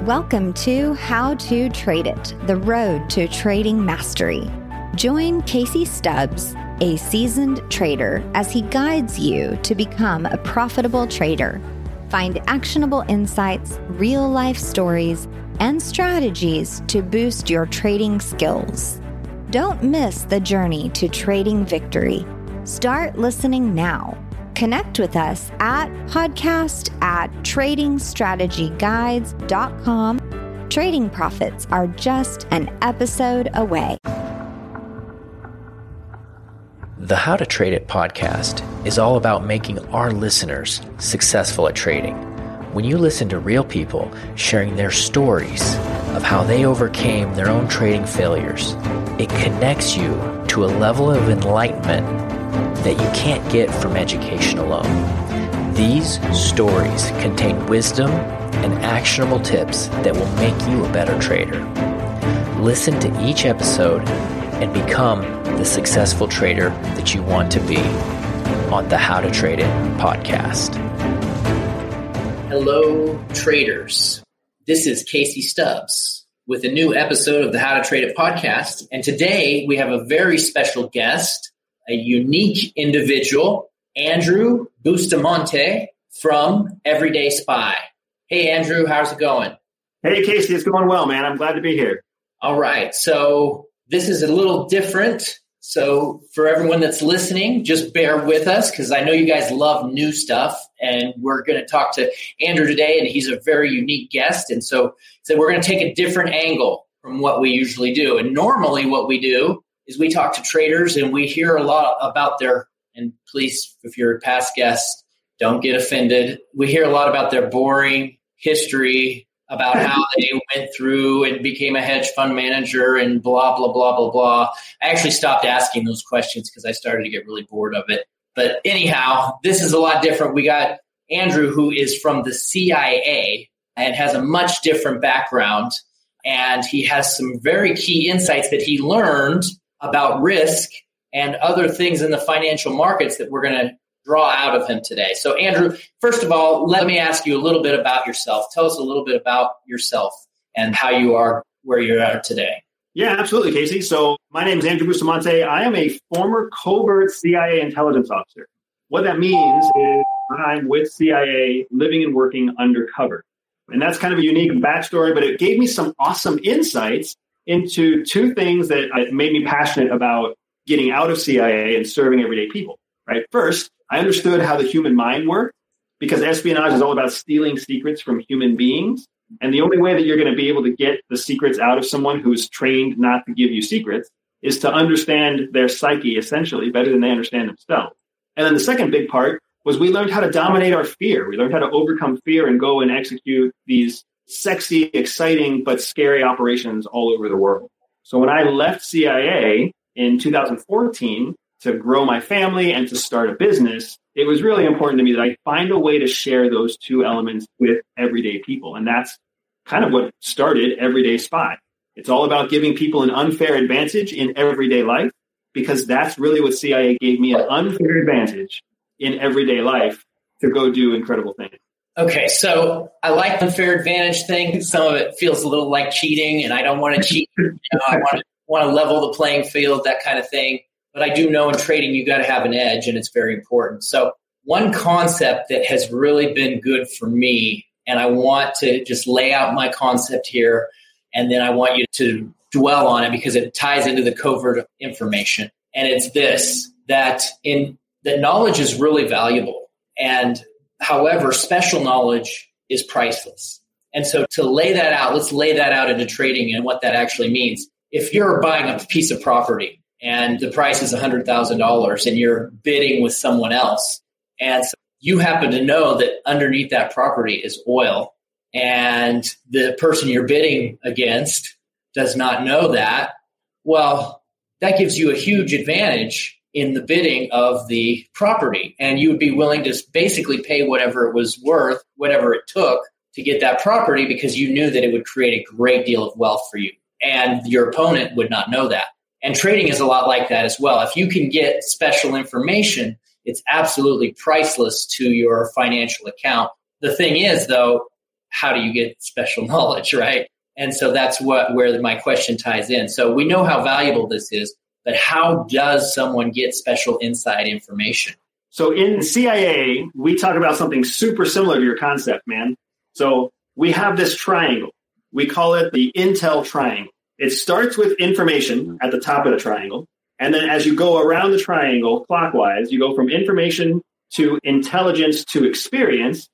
Welcome to How to Trade It, the road to trading mastery. Join Casey Stubbs, a seasoned trader, as he guides you to become a profitable trader. Find actionable insights, real-life stories, and strategies to boost your trading skills. Don't miss the journey to trading victory. Start listening now. Connect with us at podcast@tradingstrategyguides.com. Trading profits are just an episode away. The How to Trade It podcast is all about making our listeners successful at trading. When you listen to real people sharing their stories of how they overcame their own trading failures, it connects you to a level of enlightenment that you can't get from education alone. These stories contain wisdom and actionable tips that will make you a better trader. Listen to each episode and become the successful trader that you want to be on the How to Trade It podcast. Hello, traders. This is Casey Stubbs with a new episode of the How to Trade It podcast. And today we have a very special guest, a unique individual, Andrew Bustamante from Everyday Spy. Hey, Andrew, how's it going? Hey, Casey, it's going well, man. I'm glad to be here. All right. So this is a little different. So for everyone that's listening, just bear with us because I know you guys love new stuff. And we're going to talk to Andrew today, and he's a very unique guest. And so we're going to take a different angle from what we usually do. And normally what we do is we talk to traders and we hear a lot about their, and please, if you're a past guest, don't get offended. We hear a lot about their boring history, about how they went through and became a hedge fund manager and blah, blah, blah, blah, blah. I actually stopped asking those questions because I started to get really bored of it. But anyhow, this is a lot different. We got Andrew, who is from the CIA and has a much different background. And he has some very key insights that he learned about risk and other things in the financial markets that we're going to draw out of him today. So Andrew, first of all, let me ask you a little bit about yourself. Tell us a little bit about yourself and how you are where you're at today. Yeah, absolutely, Casey. So my name is Andrew Bustamante. I am a former covert CIA intelligence officer. What that means is I'm with CIA living and working undercover. And that's kind of a unique backstory, but it gave me some awesome insights into two things that made me passionate about getting out of CIA and serving everyday people, right? First, I understood how the human mind worked because espionage is all about stealing secrets from human beings. And the only way that you're going to be able to get the secrets out of someone who's trained not to give you secrets is to understand their psyche essentially better than they understand themselves. And then the second big part was we learned how to dominate our fear. We learned how to overcome fear and go and execute these sexy, exciting, but scary operations all over the world. So when I left CIA in 2014 to grow my family and to start a business, it was really important to me that I find a way to share those two elements with everyday people. And that's kind of what started Everyday Spy. It's all about giving people an unfair advantage in everyday life, because that's really what CIA gave me, an unfair advantage in everyday life to go do incredible things. Okay, so I like the fair advantage thing. Some of it feels a little like cheating, and I don't want to cheat. I want to level the playing field, that kind of thing. But I do know in trading, you got to have an edge, and it's very important. So one concept that has really been good for me, and I want to just lay out my concept here, and then I want you to dwell on it because it ties into the covert information. And it's this, that knowledge is really valuable. And however, special knowledge is priceless. And so to lay that out, let's lay that out into trading and what that actually means. If you're buying a piece of property and the price is $100,000 and you're bidding with someone else, and so you happen to know that underneath that property is oil, and the person you're bidding against does not know that, well, that gives you a huge advantage in the bidding of the property. And you would be willing to basically pay whatever it was worth, whatever it took to get that property, because you knew that it would create a great deal of wealth for you. And your opponent would not know that. And trading is a lot like that as well. If you can get special information, it's absolutely priceless to your financial account. The thing is, though, how do you get special knowledge, right? And so that's where my question ties in. So we know how valuable this is, but how does someone get special inside information? So in CIA, we talk about something super similar to your concept, man. So we have this triangle. We call it the Intel triangle. It starts with information at the top of the triangle. And then as you go around the triangle clockwise, you go from information to intelligence to experience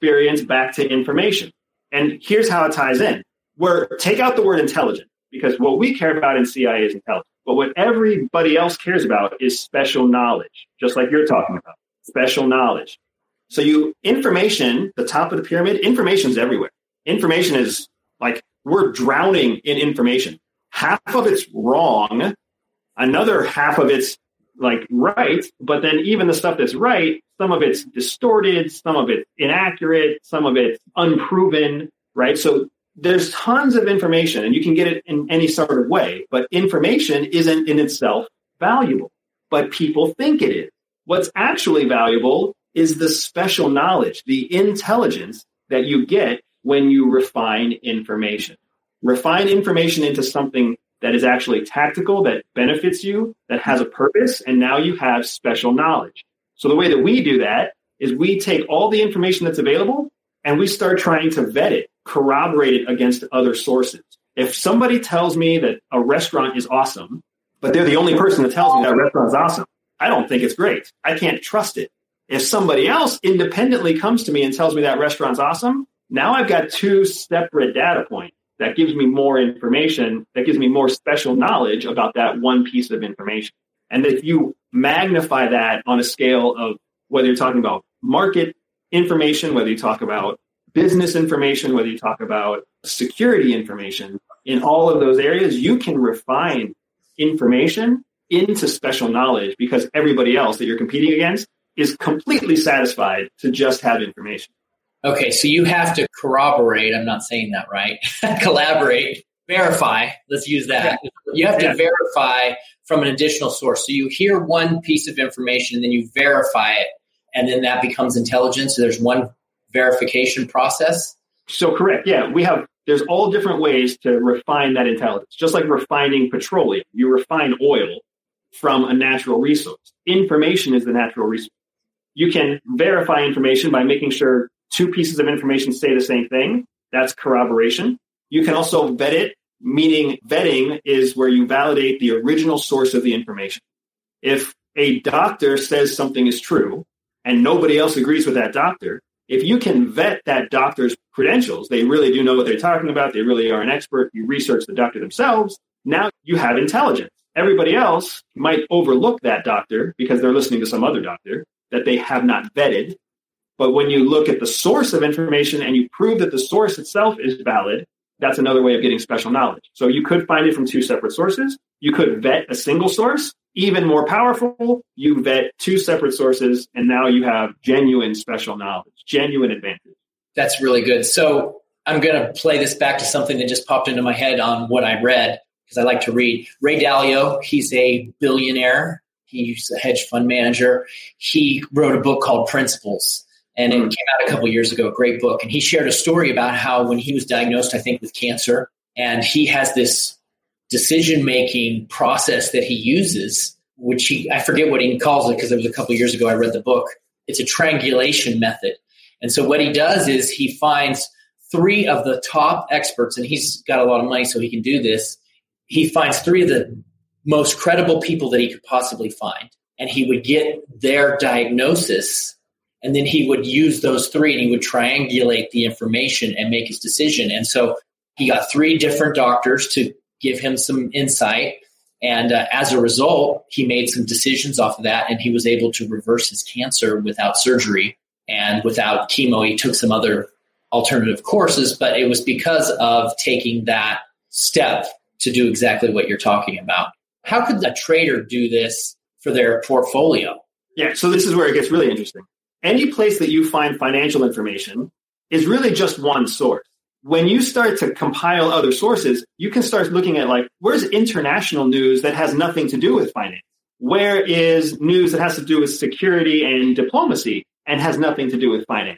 back to information. And here's how it ties in. Take out the word intelligent, because what we care about in CIA is intelligence. But what everybody else cares about is special knowledge, just like you're talking about, special knowledge. So information, the top of the pyramid, information is everywhere. Information is like, we're drowning in information. Half of it's wrong. Another half of it's like right. But then even the stuff that's right, some of it's distorted, some of it's inaccurate, some of it's unproven, right? So there's tons of information, and you can get it in any sort of way, but information isn't in itself valuable, but people think it is. What's actually valuable is the special knowledge, the intelligence that you get when you refine information. Refine information into something that is actually tactical, that benefits you, that has a purpose, and now you have special knowledge. So the way that we do that is we take all the information that's available and we start trying to vet it, corroborate it against other sources. If somebody tells me that a restaurant is awesome, but they're the only person that tells me that restaurant is awesome, I don't think it's great. I can't trust it. If somebody else independently comes to me and tells me that restaurant's awesome, now I've got two separate data points that gives me more information, that gives me more special knowledge about that one piece of information. And if you magnify that on a scale of whether you're talking about market information, whether you talk about business information, whether you talk about security information, in all of those areas, you can refine information into special knowledge because everybody else that you're competing against is completely satisfied to just have information. Okay, so you have to corroborate. I'm not saying that right. Collaborate, verify. Let's use that. Yeah. You have to verify from an additional source. So you hear one piece of information and then you verify it, and then that becomes intelligence. So there's one verification process. So correct. Yeah, there's all different ways to refine that intelligence. Just like refining petroleum, you refine oil from a natural resource. Information is the natural resource. You can verify information by making sure two pieces of information say the same thing. That's corroboration. You can also vet it, meaning vetting is where you validate the original source of the information. If a doctor says something is true and nobody else agrees with that doctor, if you can vet that doctor's credentials, they really do know what they're talking about, they really are an expert, you research the doctor themselves, now you have intelligence. Everybody else might overlook that doctor because they're listening to some other doctor that they have not vetted. But when you look at the source of information and you prove that the source itself is valid, that's another way of getting special knowledge. So you could find it from two separate sources. You could vet a single source. Even more powerful, you vet two separate sources, and now you have genuine special knowledge, genuine advantage. That's really good. So I'm going to play this back to something that just popped into my head on what I read, because I like to read. Ray Dalio, he's a billionaire. He's a hedge fund manager. He wrote a book called Principles, and it came out a couple of years ago, a great book. And he shared a story about how when he was diagnosed, I think, with cancer, and he has this decision-making process that he uses, which I forget what he calls it because it was a couple of years ago I read the book. It's a triangulation method. And so what he does is he finds three of the top experts, and he's got a lot of money so he can do this. He finds three of the most credible people that he could possibly find, and he would get their diagnosis, and then he would use those three and he would triangulate the information and make his decision. And so he got three different doctors to give him some insight. And as a result, he made some decisions off of that, and he was able to reverse his cancer without surgery and without chemo. He took some other alternative courses, but it was because of taking that step to do exactly what you're talking about. How could a trader do this for their portfolio? Yeah, so this is where it gets really interesting. Any place that you find financial information is really just one source. When you start to compile other sources, you can start looking at where's international news that has nothing to do with finance? Where is news that has to do with security and diplomacy and has nothing to do with finance?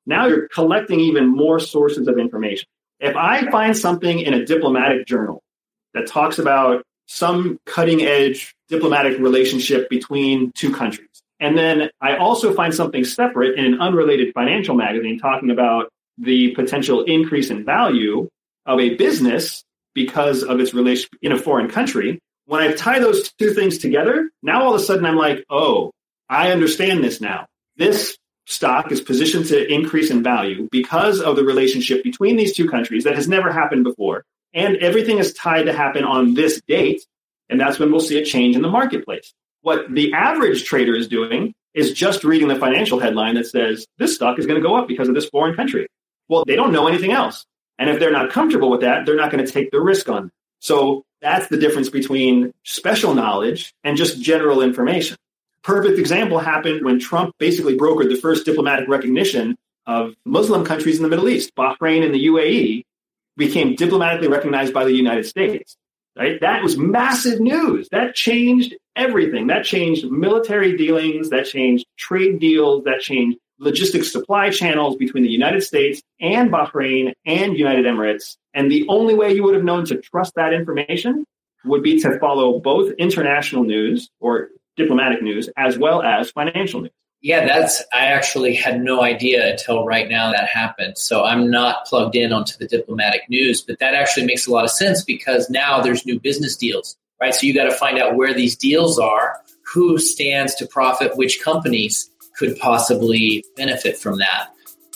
Now you're collecting even more sources of information. If I find something in a diplomatic journal that talks about some cutting edge diplomatic relationship between two countries, and then I also find something separate in an unrelated financial magazine talking about the potential increase in value of a business because of its relation in a foreign country, when I tie those two things together, now all of a sudden I'm like, oh, I understand this now. This stock is positioned to increase in value because of the relationship between these two countries that has never happened before. And everything is tied to happen on this date. And that's when we'll see a change in the marketplace. What the average trader is doing is just reading the financial headline that says this stock is going to go up because of this foreign country. Well, they don't know anything else. And if they're not comfortable with that, they're not going to take the risk on it. So that's the difference between special knowledge and just general information. Perfect example happened when Trump basically brokered the first diplomatic recognition of Muslim countries in the Middle East. Bahrain and the UAE became diplomatically recognized by the United States. Right? That was massive news. That changed everything. That changed military dealings. That changed trade deals. That changed logistics supply channels between the United States and Bahrain and United Emirates. And the only way you would have known to trust that information would be to follow both international news or diplomatic news as well as financial news. Yeah, I actually had no idea until right now that happened. So I'm not plugged in onto the diplomatic news, but that actually makes a lot of sense because now there's new business deals, right? So you got to find out where these deals are, who stands to profit, which companies could possibly benefit from that.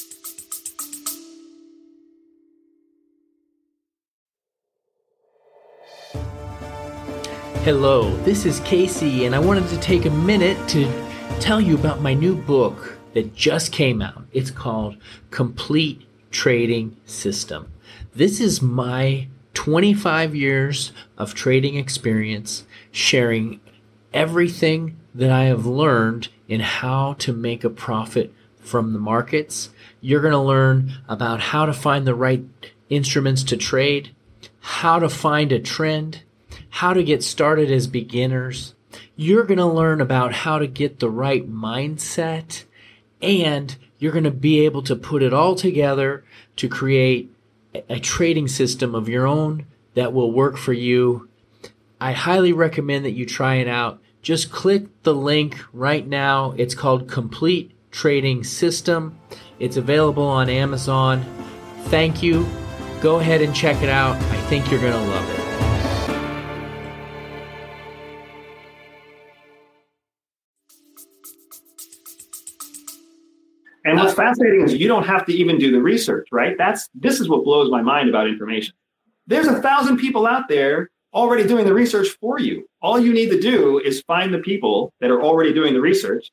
Hello, this is Casey, and I wanted to take a minute to tell you about my new book that just came out. It's called Complete Trading System. This is my 25 years of trading experience, sharing everything that I have learned in how to make a profit from the markets. You're going to learn about how to find the right instruments to trade, how to find a trend, how to get started as beginners. You're going to learn about how to get the right mindset, and you're going to be able to put it all together to create a trading system of your own that will work for you. I highly recommend that you try it out. Just click the link right now. It's called Complete Trading System. It's available on Amazon. Thank you. Go ahead and check it out. I think you're going to love it. And what's fascinating is you don't have to even do the research, right? This is what blows my mind about information. There's 1,000 people out there already doing the research for you. All you need to do is find the people that are already doing the research,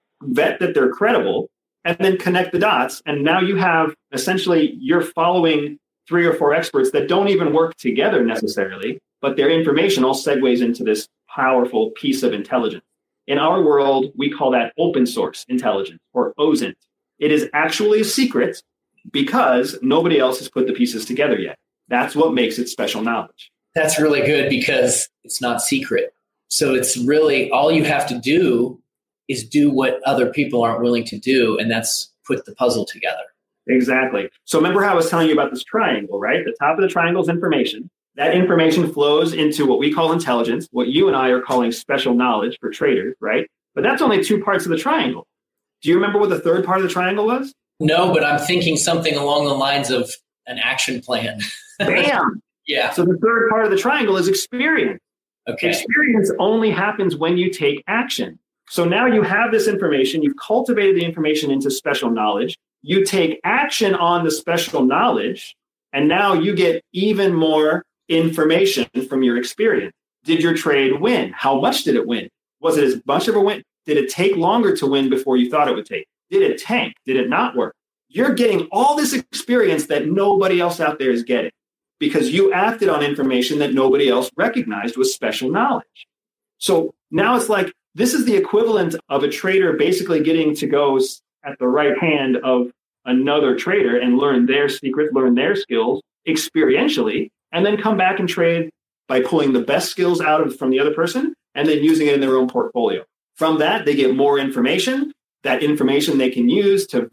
vet that they're credible, and then connect the dots. And now you have essentially, you're following 3 or 4 experts that don't even work together necessarily, but their information all segues into this powerful piece of intelligence. In our world, we call that open source intelligence, or OSINT. It is actually a secret because nobody else has put the pieces together yet. That's what makes it special knowledge. That's really good because it's not secret. So it's really all you have to do is do what other people aren't willing to do, and that's put the puzzle together. Exactly. So remember how I was telling you about this triangle, right? The top of the triangle is information. That information flows into what we call intelligence, what you and I are calling special knowledge for traders, right? But that's only 2 parts of the triangle. Do you remember what the 3rd part of the triangle was? No, but I'm thinking something along the lines of an action plan. Bam! Yeah. So the 3rd part of the triangle is experience. Okay. Experience only happens when you take action. So now you have this information, you've cultivated the information into special knowledge, you take action on the special knowledge, and now you get even more information from your experience. Did your trade win? How much did it win? Was it as much of a win? Did it take longer to win before you thought it would take? Did it tank? Did it not work? You're getting all this experience that nobody else out there is getting because you acted on information that nobody else recognized was special knowledge. So now it's like, this is the equivalent of a trader basically getting to go at the right hand of another trader and learn their secrets, learn their skills experientially, and then come back and trade by pulling the best skills from the other person and then using it in their own portfolio. From that, they get more information. That information they can use to vet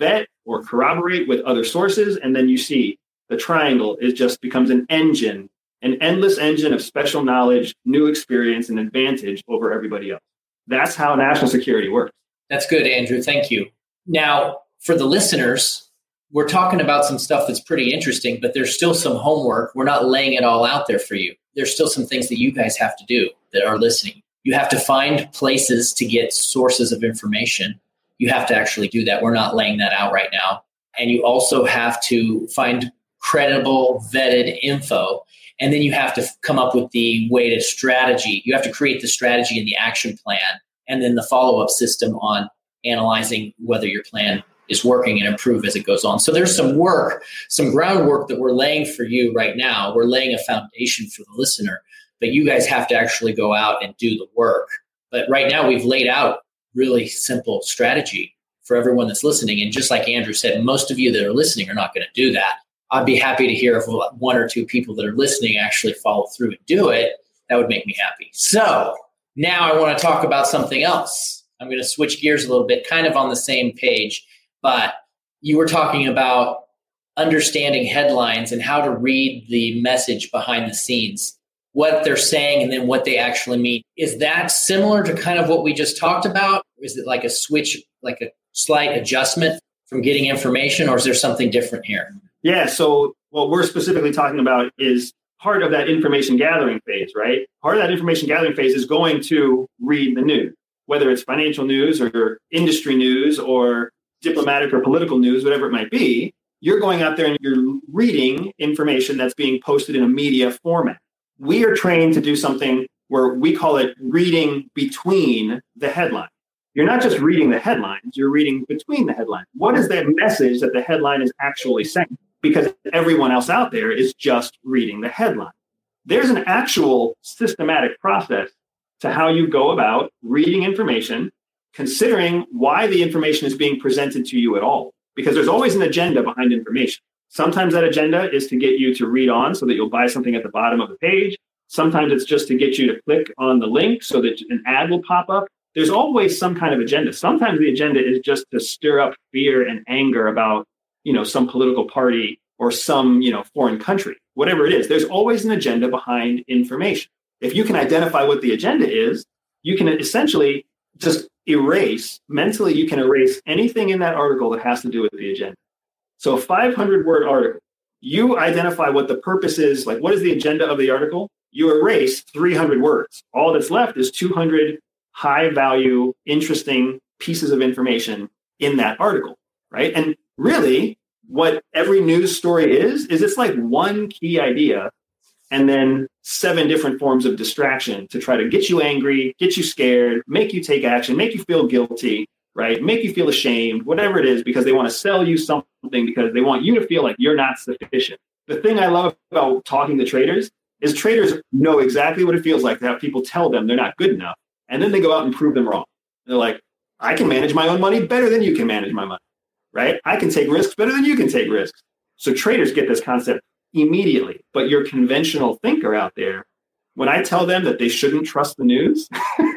or corroborate with other sources. And then you see the triangle just becomes an engine, an endless engine of special knowledge, new experience, and advantage over everybody else. That's how national security works. That's good, Andrew. Thank you. Now, for the listeners, we're talking about some stuff that's pretty interesting, but there's still some homework. We're not laying it all out there for you. There's still some things that you guys have to do that are listening. You have to find places to get sources of information. You have to actually do that. We're not laying that out right now. And you also have to find credible, vetted info. And then you have to come up with the weighted strategy. You have to create the strategy and the action plan, and then the follow-up system on analyzing whether your plan is working and improve as it goes on. So there's some work, some groundwork that we're laying for you right now. We're laying a foundation for the listener, but you guys have to actually go out and do the work. But right now we've laid out really simple strategy for everyone that's listening. And just like Andrew said, most of you that are listening are not going to do that. I'd be happy to hear if one or two people that are listening actually follow through and do it. That would make me happy. So now I want to talk about something else. I'm going to switch gears a little bit, kind of on the same page, but you were talking about understanding headlines and how to read the message behind the scenes, what they're saying and then what they actually mean. Is that similar to kind of what we just talked about? Is it like a switch, like a slight adjustment from getting information, or is there something different here? Yeah, so what we're specifically talking about is part of that information gathering phase, right? Part of that information gathering phase is going to read the news, whether it's financial news or industry news or diplomatic or political news, whatever it might be. You're going out there and you're reading information that's being posted in a media format. We are trained to do something where we call it reading between the headlines. You're not just reading the headlines, you're reading between the headlines. What is the message that the headline is actually saying? Because everyone else out there is just reading the headline. There's an actual systematic process to how you go about reading information, considering why the information is being presented to you at all. Because there's always an agenda behind information. Sometimes that agenda is to get you to read on so that you'll buy something at the bottom of the page. Sometimes it's just to get you to click on the link so that an ad will pop up. There's always some kind of agenda. Sometimes the agenda is just to stir up fear and anger about, some political party or some, foreign country, whatever it is. There's always an agenda behind information. If you can identify what the agenda is, you can essentially just mentally you can erase anything in that article that has to do with the agenda. So a 500-word article, you identify what the purpose is, like what is the agenda of the article? You erase 300 words. All that's left is 200 high-value, interesting pieces of information in that article, right? And really, what every news story is it's like one key idea and then 7 different forms of distraction to try to get you angry, get you scared, make you take action, make you feel guilty, right? Make you feel ashamed, whatever it is, because they want to sell you something because they want you to feel like you're not sufficient. The thing I love about talking to traders is traders know exactly what it feels like to have people tell them they're not good enough. And then they go out and prove them wrong. They're like, I can manage my own money better than you can manage my money, right? I can take risks better than you can take risks. So traders get this concept immediately. But your conventional thinker out there, when I tell them that they shouldn't trust the news,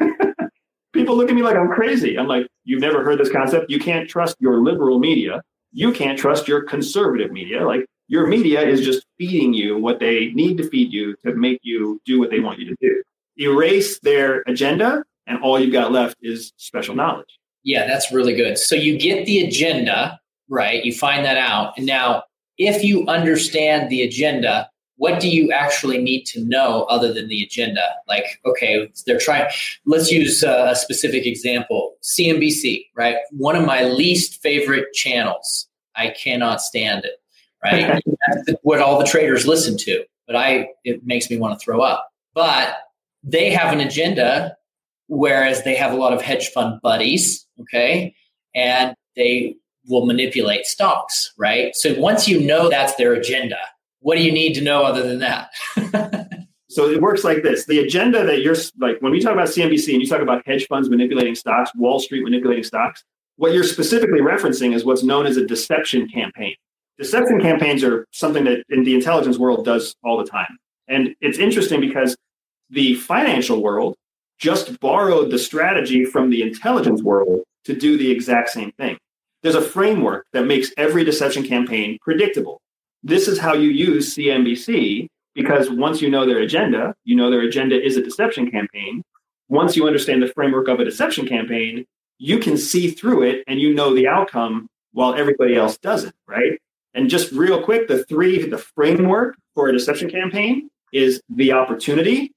people look at me like I'm crazy. I'm like, you've never heard this concept? You can't trust your liberal media. You can't trust your conservative media. Like, your media is just feeding you what they need to feed you to make you do what they want you to do. Erase their agenda, and all you've got left is special knowledge. Yeah, that's really good. So you get the agenda, right? You find that out. And now, if you understand the agenda, what do you actually need to know other than the agenda? Like, okay, let's use a specific example. CNBC, right? One of my least favorite channels. I cannot stand it, right? That's what all the traders listen to, but it makes me want to throw up. But they have an agenda, whereas they have a lot of hedge fund buddies, okay? And they will manipulate stocks, right? So once you know that's their agenda, what do you need to know other than that? So it works like this. The agenda that you're like, when we talk about CNBC and you talk about hedge funds manipulating stocks, Wall Street manipulating stocks, what you're specifically referencing is what's known as a deception campaign. Deception campaigns are something that in the intelligence world does all the time. And it's interesting because the financial world just borrowed the strategy from the intelligence world to do the exact same thing. There's a framework that makes every deception campaign predictable. This is how you use CNBC, because once you know their agenda is a deception campaign. Once you understand the framework of a deception campaign, you can see through it and you know the outcome while everybody else doesn't, right? And just real quick, the framework for a deception campaign is the opportunity,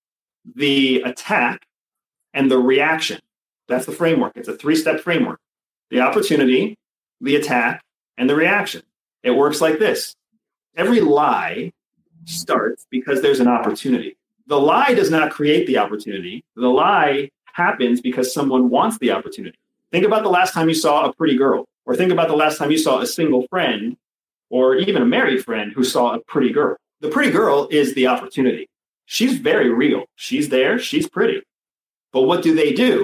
the attack, and the reaction. That's the framework. It's a 3-step framework. The opportunity, the attack, and the reaction. It works like this. Every lie starts because there's an opportunity. The lie does not create the opportunity. The lie happens because someone wants the opportunity. Think about the last time you saw a pretty girl, or think about the last time you saw a single friend, or even a married friend who saw a pretty girl. The pretty girl is the opportunity. She's very real. She's there. She's pretty. But what do?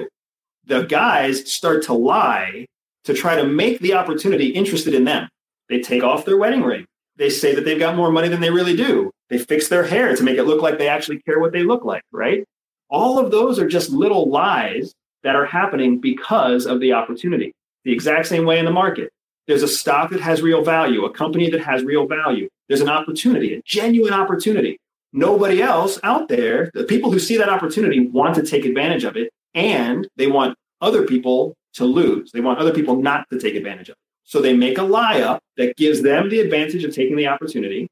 The guys start to lie to try to make the opportunity interested in them. They take off their wedding ring. They say that they've got more money than they really do. They fix their hair to make it look like they actually care what they look like, right? All of those are just little lies that are happening because of the opportunity. The exact same way in the market. There's a stock that has real value, a company that has real value. There's an opportunity, a genuine opportunity. Nobody else out there, the people who see that opportunity want to take advantage of it, and they want other people to lose. They want other people not to take advantage of it. So they make a lie up that gives them the advantage of taking the opportunity,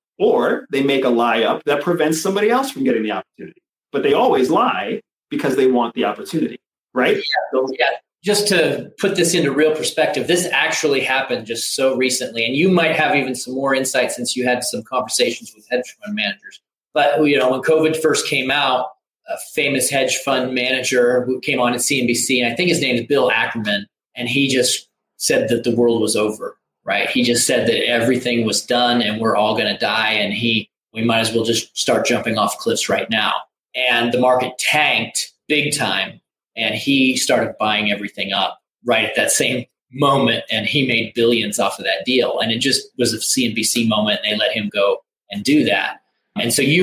or they make a lie up that prevents somebody else from getting the opportunity. But they always lie because they want the opportunity, right? Yeah. Just to put this into real perspective, this actually happened just so recently, and you might have even some more insight since you had some conversations with hedge fund managers. But when COVID first came out, a famous hedge fund manager who came on at CNBC, and I think his name is Bill Ackerman, and he just said that the world was over, right? He just said that everything was done and we're all going to die, and we might as well just start jumping off cliffs right now. And the market tanked big time, and he started buying everything up right at that same moment, and he made billions off of that deal. And it just was a CNBC moment, and they let him go and do that. And so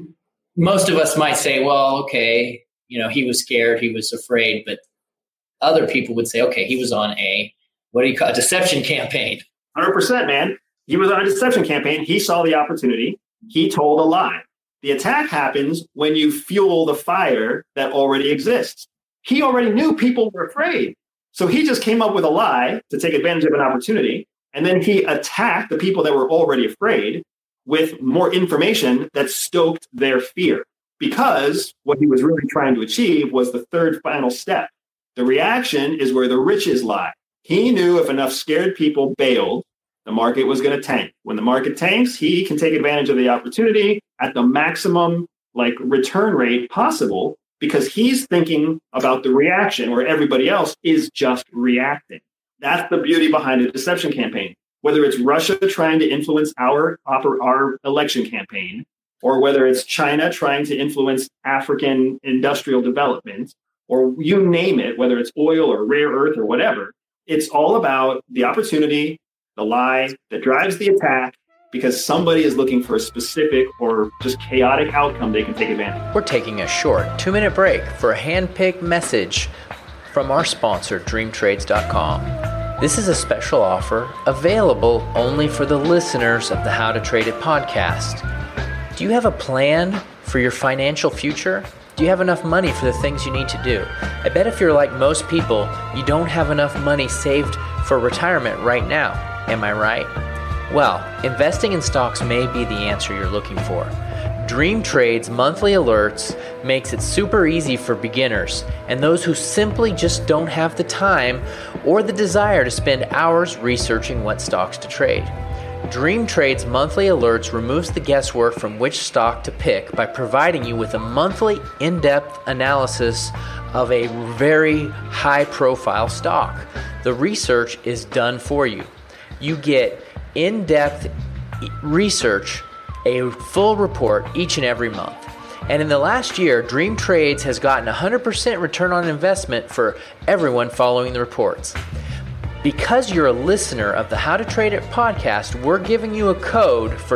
most of us might say, well, okay, he was scared, he was afraid, but other people would say, okay, he was on a deception campaign. 100%, man. He was on a deception campaign. He saw the opportunity. He told a lie. The attack happens when you fuel the fire that already exists. He already knew people were afraid. So he just came up with a lie to take advantage of an opportunity. And then he attacked the people that were already afraid with more information that stoked their fear. Because what he was really trying to achieve was the third final step. The reaction is where the riches lie. He knew if enough scared people bailed, the market was going to tank. When the market tanks, he can take advantage of the opportunity at the maximum return rate possible, because he's thinking about the reaction where everybody else is just reacting. That's the beauty behind a deception campaign. Whether it's Russia trying to influence our election campaign, or whether it's China trying to influence African industrial development, or you name it, whether it's oil or rare earth or whatever, it's all about the opportunity, the lie that drives the attack, because somebody is looking for a specific or just chaotic outcome they can take advantage of. We're taking a short 2-minute break for a hand-picked message from our sponsor, DreamTrades.com. This is a special offer available only for the listeners of the How to Trade It podcast. Do you have a plan for your financial future? Do you have enough money for the things you need to do? I bet if you're like most people, you don't have enough money saved for retirement right now. Am I right? Well, investing in stocks may be the answer you're looking for. DreamTrade's monthly alerts makes it super easy for beginners and those who simply just don't have the time or the desire to spend hours researching what stocks to trade. DreamTrade's monthly alerts removes the guesswork from which stock to pick by providing you with a monthly in-depth analysis of a very high-profile stock. The research is done for you. You get in-depth research, a full report each and every month. And in the last year, DreamTrades has gotten 100% return on investment for everyone following the reports. Because you're a listener of the How to Trade It podcast, we're giving you a code for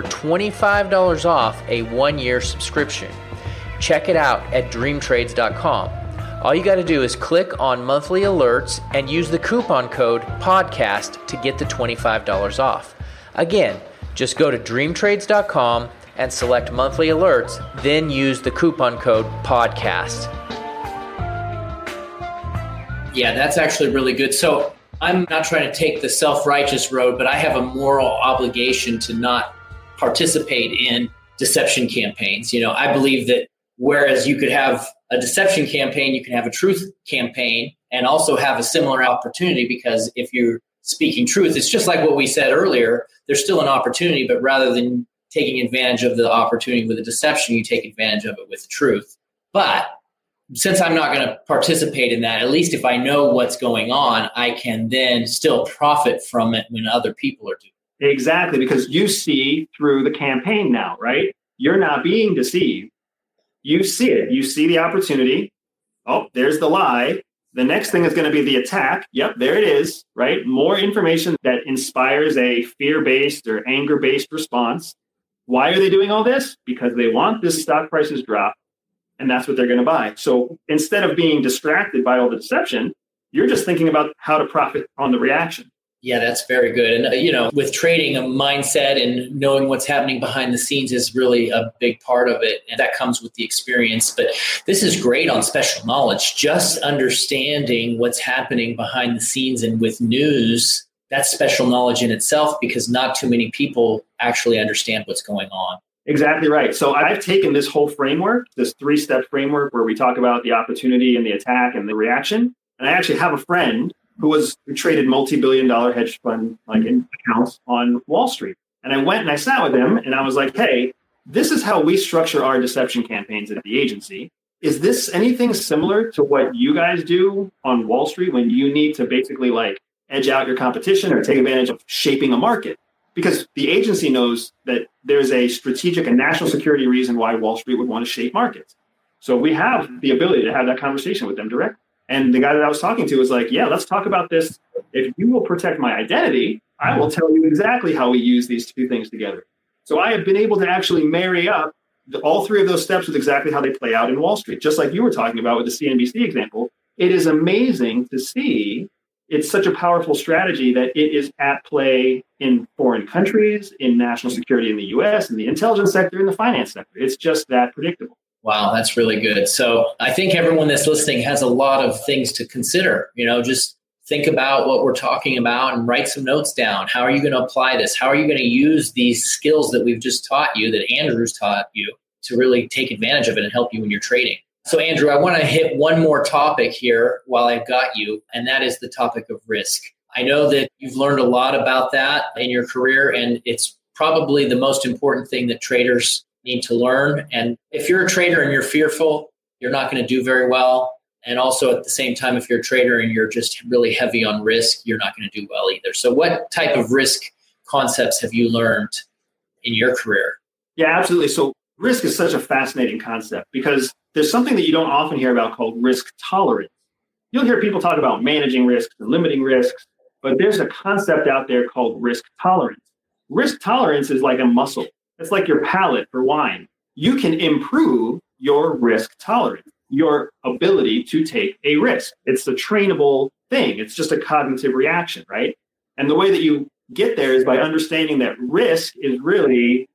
$25 off a 1-year subscription. Check it out at DreamTrades.com. All you got to do is click on monthly alerts and use the coupon code podcast to get the $25 off. Again, just go to dreamtrades.com and select monthly alerts, then use the coupon code podcast. Yeah, that's actually really good. So I'm not trying to take the self-righteous road, but I have a moral obligation to not participate in deception campaigns. I believe that whereas you could have a deception campaign, you can have a truth campaign and also have a similar opportunity, because if you're speaking truth, it's just like what we said earlier, there's still an opportunity, but rather than taking advantage of the opportunity with a deception, you take advantage of it with the truth. But since I'm not going to participate in that, at least if I know what's going on, I can then still profit from it when other people are doing it. Exactly, because you see through the campaign now, right? You're not being deceived. You see it. You see the opportunity. Oh, there's the lie. The next thing is going to be the attack. Yep, there it is, right? More information that inspires a fear-based or anger-based response. Why are they doing all this? Because they want this stock prices drop. And that's what they're going to buy. So instead of being distracted by all the deception, you're just thinking about how to profit on the reaction. Yeah, that's very good. And, with trading, a mindset and knowing what's happening behind the scenes is really a big part of it. And that comes with the experience. But this is great on special knowledge. Just understanding what's happening behind the scenes and with news, that's special knowledge in itself, because not too many people actually understand what's going on. Exactly right. So I've taken this whole framework, this 3-step framework where we talk about the opportunity and the attack and the reaction. And I actually have a friend who traded multi-billion-dollar hedge fund accounts on Wall Street. And I went and I sat with him and I was like, hey, this is how we structure our deception campaigns at the agency. Is this anything similar to what you guys do on Wall Street when you need to basically edge out your competition or take advantage of shaping a market? Because the agency knows that there's a strategic and national security reason why Wall Street would want to shape markets. So we have the ability to have that conversation with them directly. And the guy that I was talking to was like, yeah, let's talk about this. If you will protect my identity, I will tell you exactly how we use these two things together. So I have been able to actually marry up all 3 of those steps with exactly how they play out in Wall Street. Just like you were talking about with the CNBC example, it is amazing to see. It's such a powerful strategy that it is at play in foreign countries, in national security in the U.S., in the intelligence sector, in the finance sector. It's just that predictable. Wow, that's really good. So I think everyone that's listening has a lot of things to consider. Just think about what we're talking about and write some notes down. How are you going to apply this? How are you going to use these skills that we've just taught you, that Andrew's taught you, to really take advantage of it and help you when you're trading? So, Andrew, I want to hit one more topic here while I've got you, and that is the topic of risk. I know that you've learned a lot about that in your career, and it's probably the most important thing that traders need to learn. And if you're a trader and you're fearful, you're not going to do very well. And also at the same time, if you're a trader and you're just really heavy on risk, you're not going to do well either. So what type of risk concepts have you learned in your career? Yeah, absolutely. So risk is such a fascinating concept because there's something that you don't often hear about called risk tolerance. You'll hear people talk about managing risks and limiting risks, but there's a concept out there called risk tolerance. Risk tolerance is like a muscle. It's like your palate for wine. You can improve your risk tolerance, your ability to take a risk. It's a trainable thing. It's just a cognitive reaction, right? And the way that you get there is by understanding that risk is really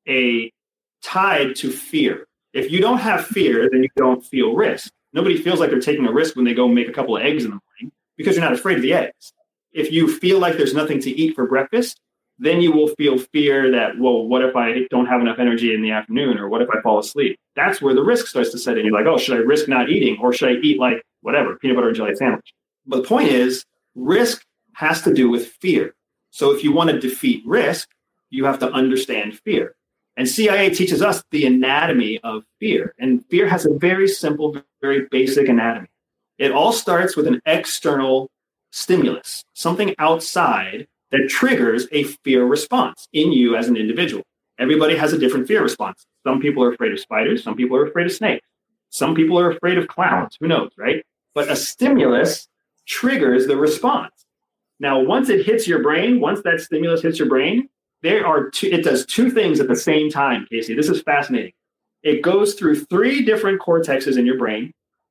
tied to fear. If you don't have fear, then you don't feel risk. Nobody feels like they're taking a risk when they go make a couple of eggs in the morning because you're not afraid of the eggs. If you feel like there's nothing to eat for breakfast, then you will feel fear that, well, what if I don't have enough energy in the afternoon, or what if I fall asleep? That's where the risk starts to set in. You're like, oh, should I risk not eating, or should I eat peanut butter and jelly sandwich? But the point is, risk has to do with fear. So if you want to defeat risk, you have to understand fear. And CIA teaches us the anatomy of fear. And fear has a very simple, very basic anatomy. It all starts with an external stimulus, something outside that triggers a fear response in you as an individual. Everybody has a different fear response. Some people are afraid of spiders. Some people are afraid of snakes. Some people are afraid of clowns. Who knows, right? But a stimulus triggers the response. Now, once it hits your brain, once that stimulus hits your brain, it does two things at the same time, Casey. This is fascinating. It goes through 3 different cortexes in your brain,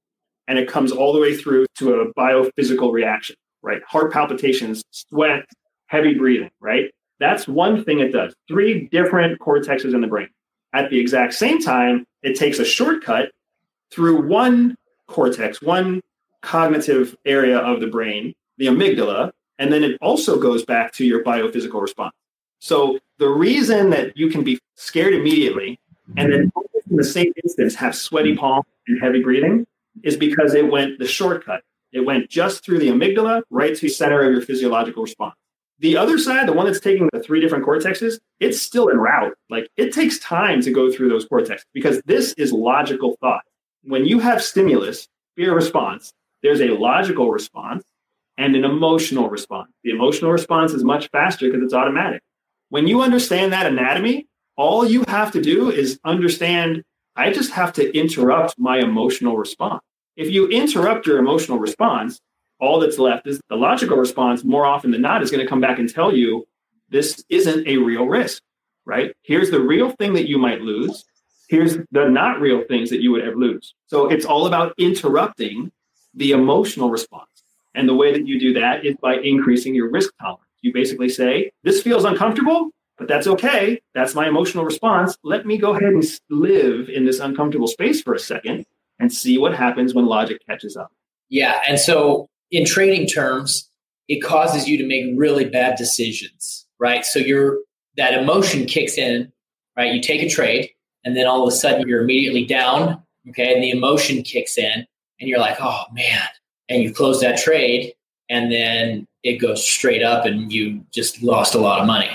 and it comes all the way through to a biophysical reaction, right? Heart palpitations, sweat, heavy breathing, right? That's one thing it does. 3 different cortexes in the brain. At the exact same time, it takes a shortcut through one cortex, one cognitive area of the brain, the amygdala, and then it also goes back to your biophysical response. So the reason that you can be scared immediately and then in the same instance have sweaty palms and heavy breathing is because it went the shortcut. It went just through the amygdala right to the center of your physiological response. The other side, the one that's taking the 3 different cortexes, it's still en route. Like it takes time to go through those cortexes because this is logical thought. When you have stimulus, fear response, there's a logical response and an emotional response. The emotional response is much faster because it's automatic. When you understand that anatomy, all you have to do is understand, I just have to interrupt my emotional response. If you interrupt your emotional response, all that's left is the logical response. More often than not is going to come back and tell you this isn't a real risk, right? Here's the real thing that you might lose. Here's the not real things that you would ever lose. So it's all about interrupting the emotional response. And the way that you do that is by increasing your risk tolerance. You basically say, this feels uncomfortable, but that's okay. That's my emotional response. Let me go ahead and live in this uncomfortable space for a second and see what happens when logic catches up. Yeah. And so in trading terms, it causes you to make really bad decisions, right? So that emotion kicks in, right? You take a trade and then all of a sudden you're immediately down, okay? And the emotion kicks in and you're like, oh man. And you close that trade and then it goes straight up and you just lost a lot of money.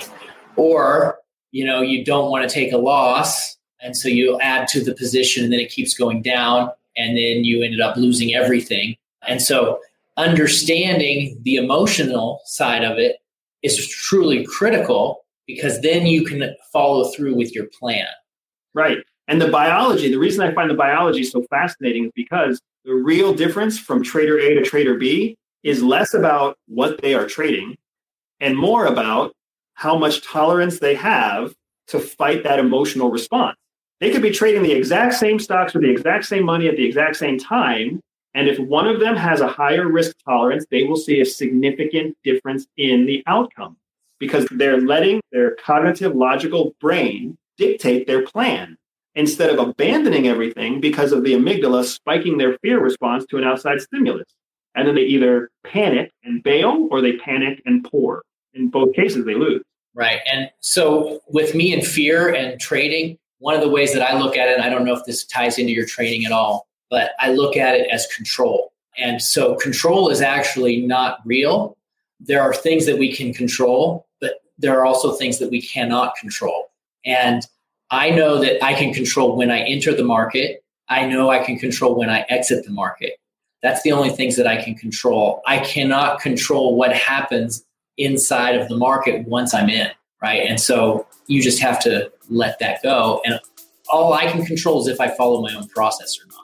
Or, you don't want to take a loss. And so you add to the position and then it keeps going down and then you ended up losing everything. And so understanding the emotional side of it is truly critical because then you can follow through with your plan. Right. And the biology, the reason I find the biology so fascinating is because the real difference from trader A to trader B is less about what they are trading and more about how much tolerance they have to fight that emotional response. They could be trading the exact same stocks with the exact same money at the exact same time. And if one of them has a higher risk tolerance, they will see a significant difference in the outcome because they're letting their cognitive, logical brain dictate their plan instead of abandoning everything because of the amygdala spiking their fear response to an outside stimulus. And then they either panic and bail or they panic and pour. In both cases, they lose. Right. And so with me and fear and trading, one of the ways that I look at it, and I don't know if this ties into your training at all, but I look at it as control. And so control is actually not real. There are things that we can control, but there are also things that we cannot control. And I know that I can control when I enter the market. I know I can control when I exit the market. That's the only things that I can control. I cannot control what happens inside of the market once I'm in, right? And so you just have to let that go. And all I can control is if I follow my own process or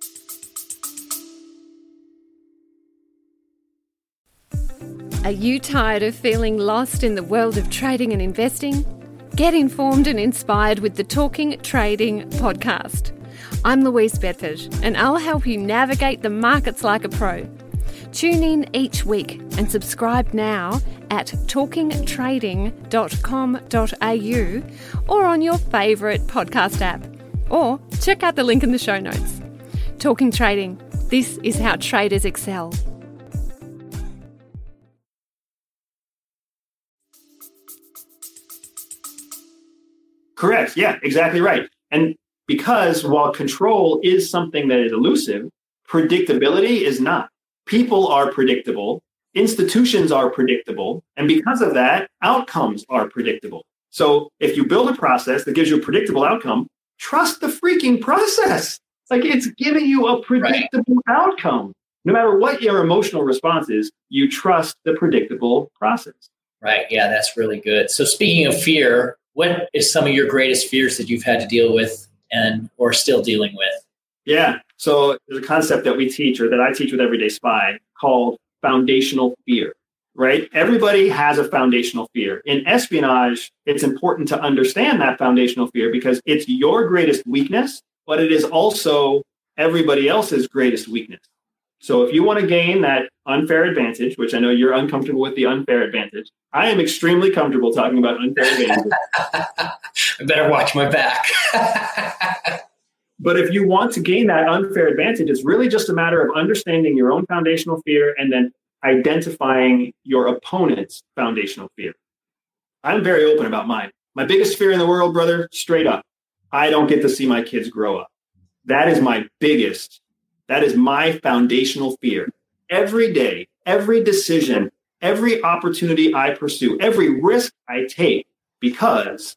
not. Are you tired of feeling lost in the world of trading and investing? Get informed and inspired with the Talking Trading podcast. I'm Louise Bedford, and I'll help you navigate the markets like a pro. Tune in each week and subscribe now at talkingtrading.com.au or on your favourite podcast app. Or check out the link in the show notes. Talking Trading. This is how traders excel. Correct. Yeah, exactly right. And because while control is something that is elusive, predictability is not. People are predictable. Institutions are predictable. And because of that, outcomes are predictable. So if you build a process that gives you a predictable outcome, trust the freaking process. Like it's giving you a predictable outcome. No matter what your emotional response is, you trust the predictable process. Right. Yeah, that's really good. So speaking of fear, what is some of your greatest fears that you've had to deal with and or still dealing with? Yeah. So there's a concept that we teach or that I teach with Everyday Spy called foundational fear, right? Everybody has a foundational fear. In espionage, it's important to understand that foundational fear because it's your greatest weakness, but it is also everybody else's greatest weakness. So if you want to gain that unfair advantage, which I know you're uncomfortable with the unfair advantage, I am extremely comfortable talking about unfair advantage. I better watch my back. But if you want to gain that unfair advantage, it's really just a matter of understanding your own foundational fear and then identifying your opponent's foundational fear. I'm very open about mine. My biggest fear in the world, brother, straight up, I don't get to see my kids grow up. That is my foundational fear. Every day, every decision, every opportunity I pursue, every risk I take, because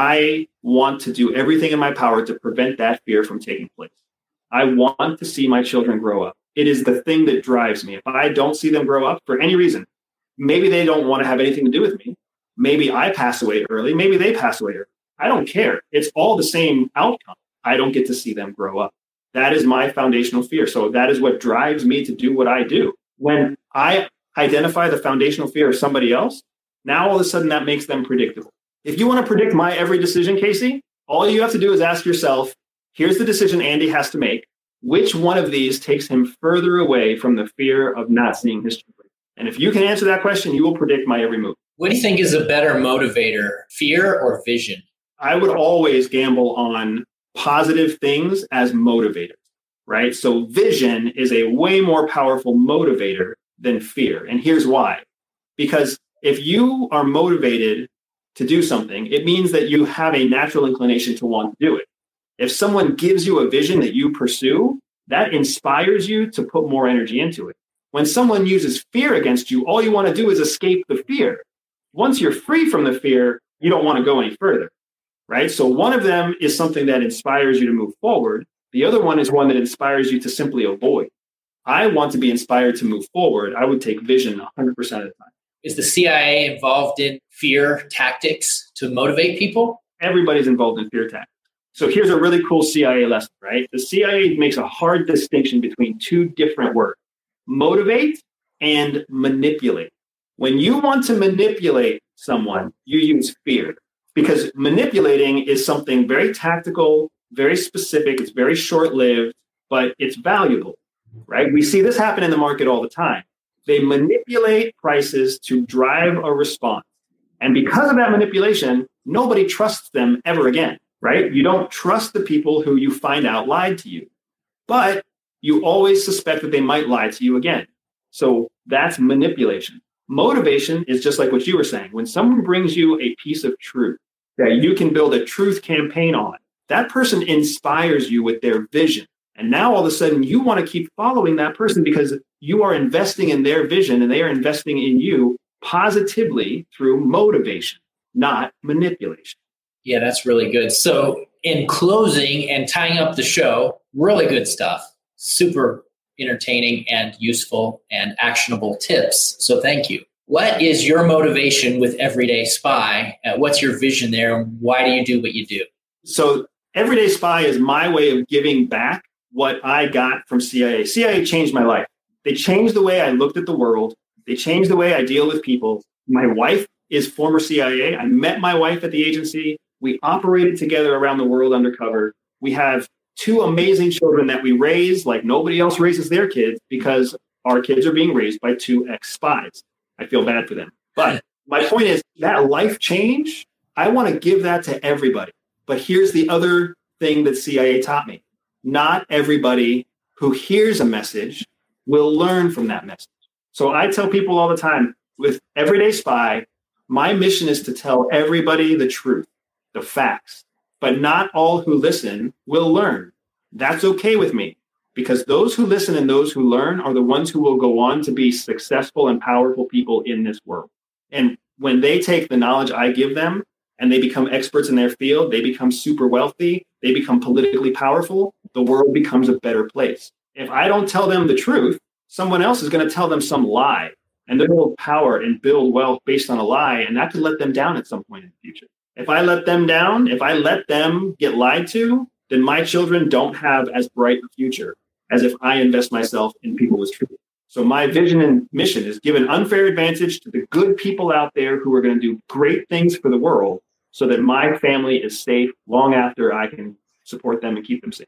I want to do everything in my power to prevent that fear from taking place. I want to see my children grow up. It is the thing that drives me. If I don't see them grow up for any reason, maybe they don't want to have anything to do with me. Maybe I pass away early. Maybe they pass away early. I don't care. It's all the same outcome. I don't get to see them grow up. That is my foundational fear. So that is what drives me to do what I do. When I identify the foundational fear of somebody else, now all of a sudden that makes them predictable. If you want to predict my every decision, Casey, all you have to do is ask yourself, here's the decision Andy has to make. Which one of these takes him further away from the fear of not seeing his children? And if you can answer that question, you will predict my every move. What do you think is a better motivator, fear or vision? I would always gamble on positive things as motivators, right? So vision is a way more powerful motivator than fear. And here's why. Because if you are motivated to do something, it means that you have a natural inclination to want to do it. If someone gives you a vision that you pursue, that inspires you to put more energy into it. When someone uses fear against you, all you want to do is escape the fear. Once you're free from the fear, you don't want to go any further, right? So one of them is something that inspires you to move forward. The other one is one that inspires you to simply avoid. I want to be inspired to move forward. I would take vision 100% of the time. Is the CIA involved in fear tactics to motivate people? Everybody's involved in fear tactics. So here's a really cool CIA lesson, right? The CIA makes a hard distinction between two different words, motivate and manipulate. When you want to manipulate someone, you use fear, because manipulating is something very tactical, very specific. It's very short-lived, but it's valuable, right? We see this happen in the market all the time. They manipulate prices to drive a response. And because of that manipulation, nobody trusts them ever again, right? You don't trust the people who you find out lied to you, but you always suspect that they might lie to you again. So that's manipulation. Motivation is just like what you were saying. When someone brings you a piece of truth that you can build a truth campaign on, that person inspires you with their vision. And now all of a sudden you want to keep following that person because you are investing in their vision and they are investing in you positively through motivation, not manipulation. Yeah, that's really good. So in closing and tying up the show, really good stuff. Super entertaining and useful and actionable tips. So thank you. What is your motivation with Everyday Spy? What's your vision there? And why do you do what you do? So Everyday Spy is my way of giving back what I got from CIA. CIA changed my life. They changed the way I looked at the world. They changed the way I deal with people. My wife is former CIA. I met my wife at the agency. We operated together around the world undercover. We have 2 amazing children that we raise like nobody else raises their kids because our kids are being raised by 2 ex-spies. I feel bad for them. But my point is that life change, I want to give that to everybody. But here's the other thing that CIA taught me. Not everybody who hears a message will learn from that message. So I tell people all the time, with Everyday Spy, my mission is to tell everybody the truth, the facts. But not all who listen will learn. That's okay with me, because those who listen and those who learn are the ones who will go on to be successful and powerful people in this world. And when they take the knowledge I give them and they become experts in their field, they become super wealthy, they become politically powerful, the world becomes a better place. If I don't tell them the truth, someone else is going to tell them some lie, and they're going to build power and build wealth based on a lie, and that could let them down at some point in the future. If I let them down, if I let them get lied to, then my children don't have as bright a future as if I invest myself in people with truth. So my vision and mission is give an unfair advantage to the good people out there who are going to do great things for the world so that my family is safe long after I can support them and keep them safe.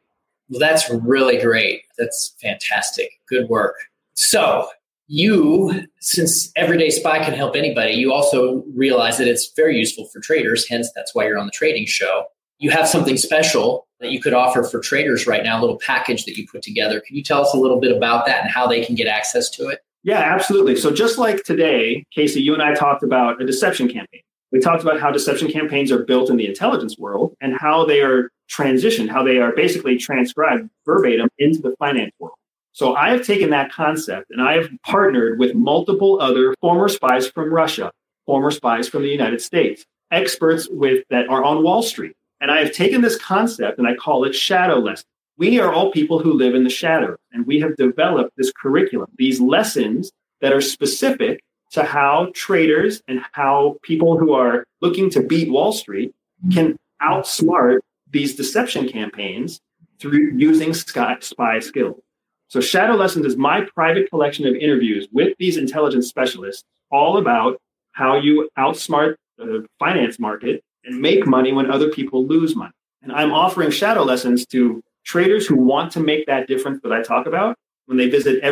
Well, that's really great. That's fantastic. Good work. So you, since Everyday Spy can help anybody, you also realize that it's very useful for traders. Hence, that's why you're on the trading show. You have something special that you could offer for traders right now, a little package that you put together. Can you tell us a little bit about that and how they can get access to it? Yeah, absolutely. So just like today, Casey, you and I talked about a deception campaign. We talked about how deception campaigns are built in the intelligence world and how they are transitioned, how they are basically transcribed verbatim into the finance world. So I have taken that concept and I have partnered with multiple other former spies from Russia, former spies from the United States, experts that are on Wall Street. And I have taken this concept and I call it shadow lessons. We are all people who live in the shadows, and we have developed this curriculum, these lessons that are specific to how traders and how people who are looking to beat Wall Street can outsmart these deception campaigns through using spy skills. So Shadow Lessons is my private collection of interviews with these intelligence specialists, all about how you outsmart the finance market and make money when other people lose money. And I'm offering Shadow Lessons to traders who want to make that difference that I talk about when they visit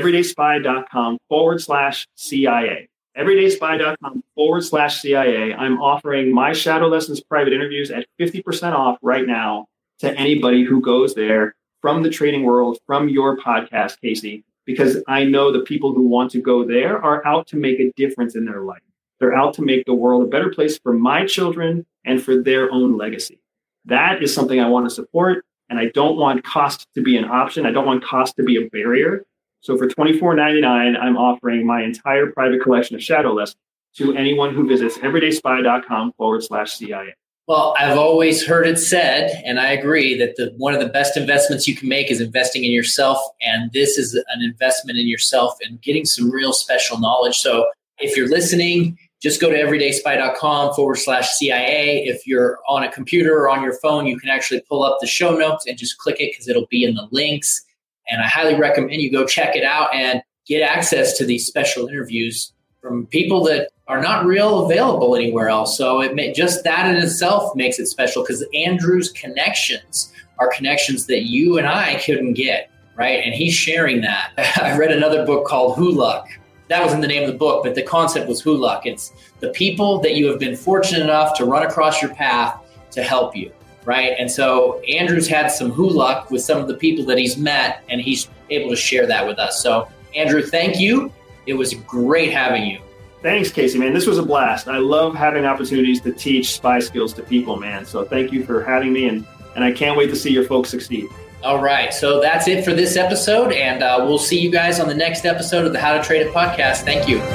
everydayspy.com/CIA. everydayspy.com/CIA. I'm offering my Shadow Lessons private interviews at 50% off right now to anybody who goes there from the trading world, from your podcast, Casey, because I know the people who want to go there are out to make a difference in their life. They're out to make the world a better place for my children and for their own legacy. That is something I want to support, and I don't want cost to be an option. I don't want cost to be a barrier. So for $24.99, I'm offering my entire private collection of Shadow Lessons to anyone who visits everydayspy.com/CIA. Well, I've always heard it said, and I agree, that one of the best investments you can make is investing in yourself. And this is an investment in yourself and getting some real special knowledge. So if you're listening, just go to everydayspy.com/CIA. If you're on a computer or on your phone, you can actually pull up the show notes and just click it because it'll be in the links. And I highly recommend you go check it out and get access to these special interviews from people that are not real available anywhere else. So just that in itself makes it special, because Andrew's connections are connections that you and I couldn't get, right? And he's sharing that. I read another book called Who Luck. That wasn't the name of the book, but the concept was Who Luck. It's the people that you have been fortunate enough to run across your path to help you, right? And so Andrew's had some Who Luck with some of the people that he's met, and he's able to share that with us. So Andrew, thank you. It was great having you. Thanks, Casey, man. This was a blast. I love having opportunities to teach spy skills to people, man. So thank you for having me, and I can't wait to see your folks succeed. All right. So that's it for this episode, and we'll see you guys on the next episode of the How to Trade It podcast. Thank you.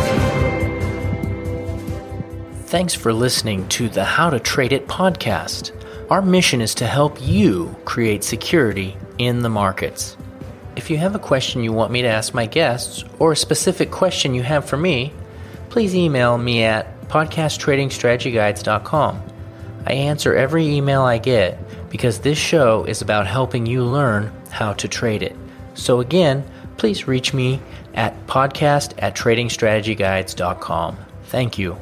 Thanks for listening to the How to Trade It podcast. Our mission is to help you create security in the markets. If you have a question you want me to ask my guests, or a specific question you have for me, please email me at podcasttradingstrategyguides.com. I answer every email I get because this show is about helping you learn how to trade it. So again, please reach me at podcast@tradingstrategyguides.com. Thank you.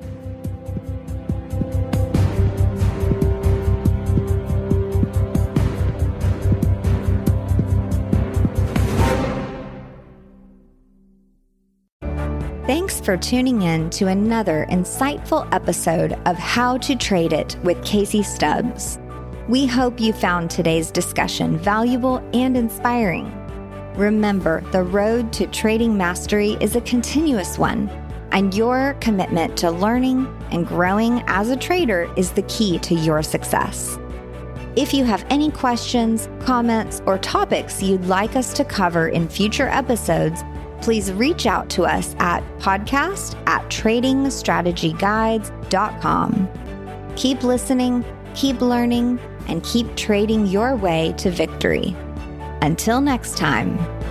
Thanks for tuning in to another insightful episode of How to Trade It with Casey Stubbs. We hope you found today's discussion valuable and inspiring. Remember, the road to trading mastery is a continuous one, and your commitment to learning and growing as a trader is the key to your success. If you have any questions, comments, or topics you'd like us to cover in future episodes, please reach out to us at podcast@tradingstrategyguides.com. Keep listening, keep learning, and keep trading your way to victory. Until next time.